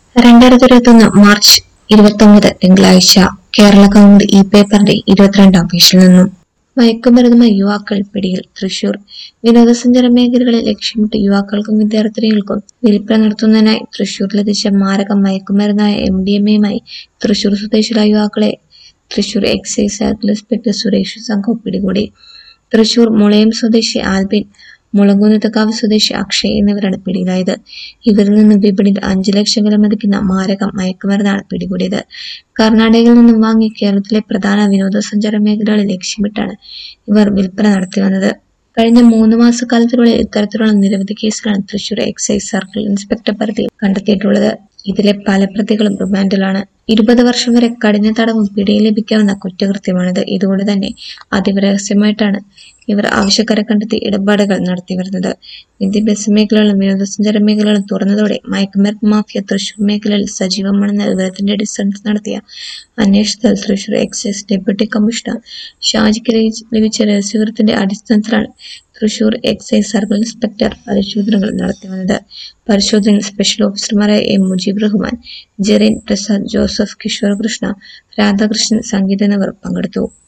2021 March 29 തിങ്കളാഴ്ച കേരള കൗമുദി ഈ പേപ്പറിന്റെ 22-ാം പേജിൽ നിന്നും മയക്കുമരുന്നുമായി യുവാക്കൾ പിടിയിൽ. തൃശൂർ വിനോദസഞ്ചാര മേഖലകളെ ലക്ഷ്യമിട്ട് യുവാക്കൾക്കും വിദ്യാർത്ഥിനികൾക്കും വിൽപ്പന നടത്തുന്നതിനായി തൃശൂരിലെത്തിച്ച മാരക മയക്കുമരുന്നായ MDMA-യുമായി തൃശൂർ സ്വദേശികളായ യുവാക്കളെ Thrissur excise circle inspector Suresh സംഘവും പിടികൂടി. തൃശൂർ മുളയം സ്വദേശി ആൽബിൻ, മുളങ്കുന്നത്തുകാവ് സ്വദേശി അക്ഷയ് എന്നിവരാണ് പിടിയിലായത്. ഇവരിൽ നിന്ന് വിപണിയിൽ 5 ലക്ഷം വില മതിക്കുന്ന മാരക മയക്കുമരുന്നാണ് പിടികൂടിയത്. കർണാടകയിൽ നിന്നും വാങ്ങി കേരളത്തിലെ പ്രധാന വിനോദസഞ്ചാര മേഖലകളെ ലക്ഷ്യമിട്ടാണ് ഇവർ വിൽപ്പന നടത്തിവന്നത്. കഴിഞ്ഞ 3 മാസക്കാലത്തിനുള്ളിൽ ഇത്തരത്തിലുള്ള നിരവധി കേസുകളാണ് തൃശൂർ എക്സൈസ് സർക്കിൾ ഇൻസ്പെക്ടർ പരിധിയിൽ കണ്ടെത്തിയിട്ടുള്ളത്. ഇതിലെ പല പ്രതികളും റിമാൻഡിലാണ്. 20 വർഷം വരെ കഠിന തടവും പിഴയും ലഭിക്കാവുന്ന കുറ്റകൃത്യമാണിത്. ഇതുകൊണ്ട് തന്നെ അതീവ രഹസ്യമായിട്ടാണ് ഇവർ ആവശ്യക്കാരെ കണ്ടെത്തി ഇടപാടുകൾ നടത്തിവരുന്നത്. വിദ്യാഭ്യാസ മേഖലകളും വിനോദസഞ്ചാര മേഖലകളും തുറന്നതോടെ മയക്കുമരുന്ന് മാഫിയ തൃശൂർ മേഖലയിൽ സജീവമാണെന്ന വിവരത്തിന്റെ അടിസ്ഥാനത്തിൽ നടത്തിയ അന്വേഷണത്തിൽ തൃശൂർ എക്സൈസ് ഡെപ്യൂട്ടി കമ്മീഷണർ ഷാജിക്ക് ലഭിച്ച രഹസ്യവിവരത്തിന്റെ അടിസ്ഥാനത്തിലാണ് തൃശൂർ എക്സൈസ് സർക്കിൾ ഇൻസ്പെക്ടർ പരിശോധനകൾ നടത്തിവന്നത്. പരിശോധനയിൽ സ്പെഷ്യൽ ഓഫീസർമാരായ M. മുജീബ് റഹ്മാൻ, ജെറിൻ പ്രസാദ്, ജോസഫ്, കിഷോർ കൃഷ്ണ, രാധാകൃഷ്ണൻ, സംഗീത എന്നിവർ പങ്കെടുത്തു.